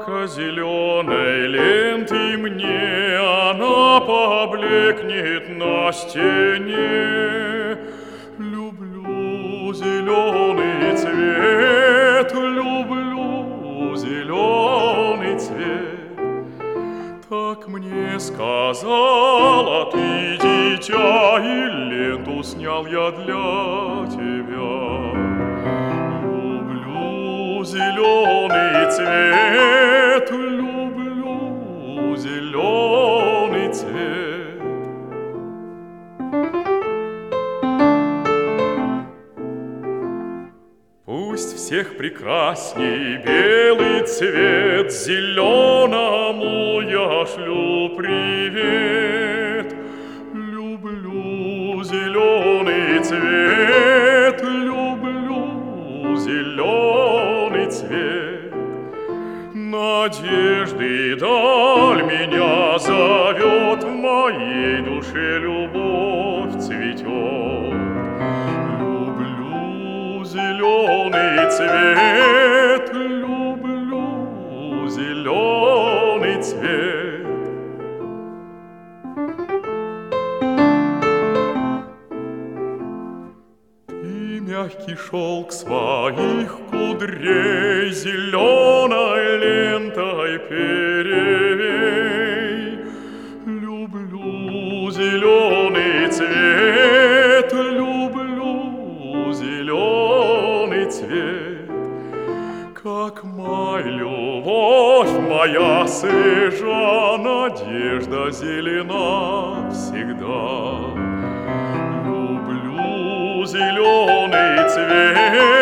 Только зеленой лентой мне она поблекнет на стене. Люблю зеленый цвет, люблю зеленый цвет. Так мне сказала ты, дитя, и ленту снял я для тебя. Люблю зеленый цвет, люблю зеленый цвет. Пусть всех прекрасней белый цвет, зеленому я шлю привет. Люблю зеленый цвет, люблю зеленый цвет. Надежды даль меня зовет, в моей душе любовь цветет. Люблю зеленый цвет, люблю зеленый цвет. Ты мягкий шелк своих кудрей зеленой лентой перевей. Люблю зеленый цвет, люблю зеленый цвет. Как май, любовь моя свежа, надежда зелена всегда. Люблю зеленый цвет.